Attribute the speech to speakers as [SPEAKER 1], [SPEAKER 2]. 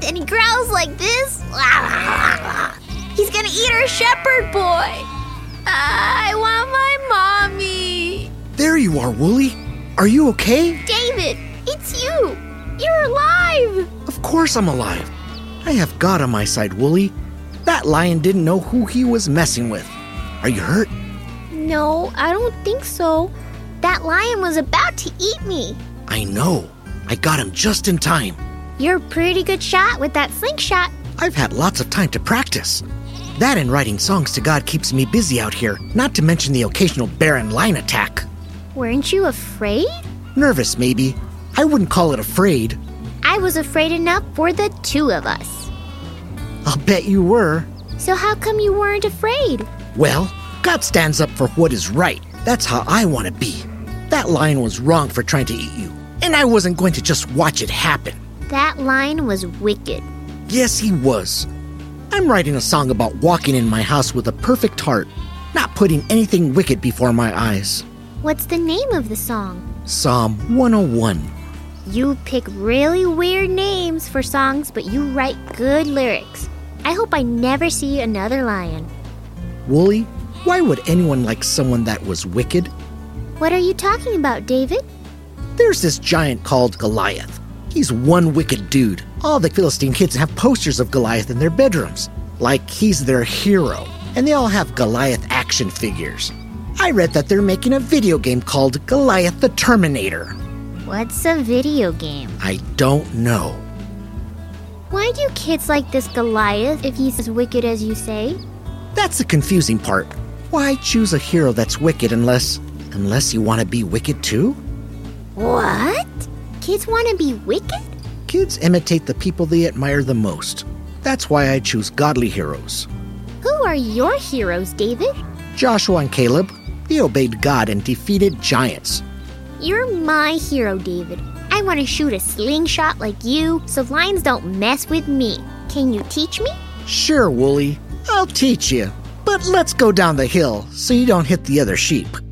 [SPEAKER 1] teeth and he growls like this. He's gonna eat our shepherd boy. I want my mommy.
[SPEAKER 2] There you are, Wooly. Are you okay?
[SPEAKER 1] David, it's you. You're alive.
[SPEAKER 2] Of course I'm alive. I have God on my side, Wooly. That lion didn't know who he was messing with. Are you hurt?
[SPEAKER 1] No, I don't think so. That lion was about to eat me.
[SPEAKER 2] I know. I got him just in time.
[SPEAKER 1] You're a pretty good shot with that slingshot.
[SPEAKER 2] I've had lots of time to practice. That and writing songs to God keeps me busy out here, not to mention the occasional bear and lion attack.
[SPEAKER 1] Weren't you afraid?
[SPEAKER 2] Nervous, maybe. I wouldn't call it afraid.
[SPEAKER 1] I was afraid enough for the two of us.
[SPEAKER 2] I'll bet you were.
[SPEAKER 1] So how come you weren't afraid?
[SPEAKER 2] Well, God stands up for what is right. That's how I want to be. That lion was wrong for trying to eat you, and I wasn't going to just watch it happen.
[SPEAKER 1] That lion was wicked.
[SPEAKER 2] Yes, he was. I'm writing a song about walking in my house with a perfect heart, not putting anything wicked before my eyes.
[SPEAKER 1] What's the name of the song?
[SPEAKER 2] Psalm 101.
[SPEAKER 1] You pick really weird names for songs, but you write good lyrics. I hope I never see another lion.
[SPEAKER 2] Wooly, why would anyone like someone that was wicked?
[SPEAKER 1] What are you talking about, David?
[SPEAKER 2] There's this giant called Goliath. He's one wicked dude. All the Philistine kids have posters of Goliath in their bedrooms, like he's their hero, and they all have Goliath action figures. I read that they're making a video game called Goliath the Terminator.
[SPEAKER 1] What's a video game?
[SPEAKER 2] I don't know.
[SPEAKER 1] Why do kids like this Goliath if he's as wicked as you say?
[SPEAKER 2] That's the confusing part. Why choose a hero that's wicked unless you want to be wicked too?
[SPEAKER 1] What? Kids want to be wicked?
[SPEAKER 2] Kids imitate the people they admire the most. That's why I choose godly heroes.
[SPEAKER 1] Who are your heroes, David?
[SPEAKER 2] Joshua and Caleb. They obeyed God and defeated giants.
[SPEAKER 1] You're my hero, David. I want to shoot a slingshot like you so lions don't mess with me. Can you teach me?
[SPEAKER 2] Sure, Wooly. I'll teach you. But let's go down the hill so you don't hit the other sheep.